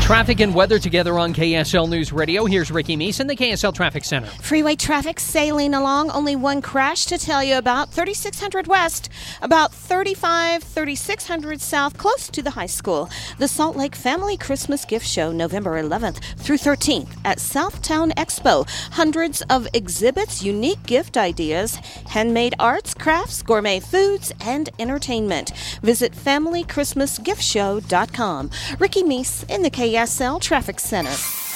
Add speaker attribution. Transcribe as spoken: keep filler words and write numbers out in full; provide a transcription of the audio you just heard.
Speaker 1: Traffic and weather together on K S L News Radio. Here's Ricky Meese in the K S L Traffic Center.
Speaker 2: Freeway traffic sailing along. Only one crash to tell you about. thirty-six hundred west, about thirty-five, thirty-six hundred south, close to the high school. The Salt Lake Family Christmas Gift Show, November eleventh through thirteenth at Southtown Expo. Hundreds of exhibits, unique gift ideas, handmade arts, crafts, gourmet foods, and entertainment. Visit family christmas gift show dot com. Ricky Meese in the K S L Traffic Center.